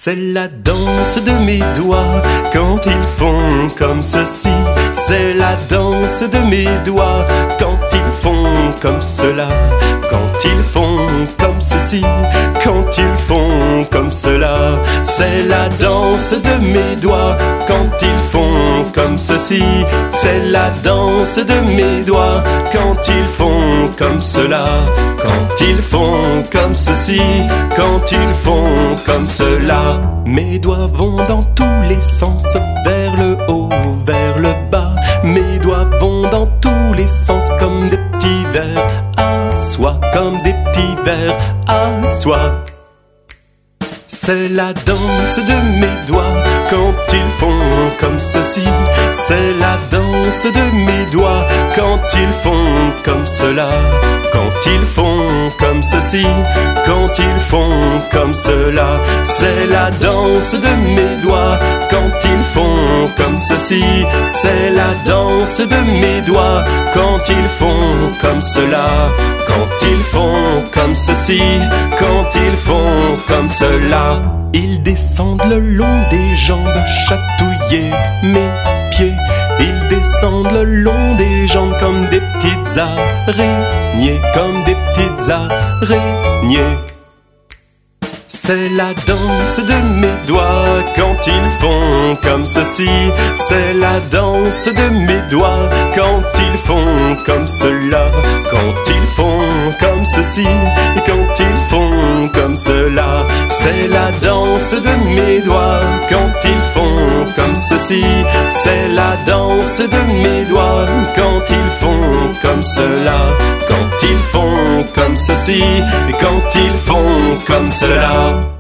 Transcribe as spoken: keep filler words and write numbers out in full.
C'est la danse de mes doigts quand ils font comme ceci. C'est la danse de mes doigts quand ils font comme cela. Quand ils font comme ceci, quand ils font comme cela. C'est la danse de mes doigts quand ils font comme ceci. C'est la danse de mes doigts quand ils font comme cela. Quand ils font comme ceci, quand ils font comme cela. Mes doigts vont dans tous les sens, vers le haut, vers le bas. Mes doigts vont dans tous les sens comme des petits vers à soi, comme des petits vers à soi. C'est la danse de mes doigts quand ils font comme ceci. C'est la danse de mes doigts quand ils font comme cela. Quand ils font comme ceci, quand ils font comme cela. C'est la danse de mes doigts quand ils font comme ceci. C'est la danse de mes doigts quand ils font comme cela. Quand ils font comme ceci, quand ils font comme cela. Ils descendent le long des jambes, chatouiller mes pieds. Ils descendent le long des jambes comme des petites araignées, comme des petites araignées. C'est la danse de mes doigts quand ils font comme ceci. C'est la danse de mes doigts quand ils font comme cela. Quand ils font comme ceci et quand ils font comme cela. C'est la danse de mes doigts quand ils font comme ceci. C'est la danse de mes doigts quand ils font comme cela. Quand ils font comme ceci et quand ils font comme cela.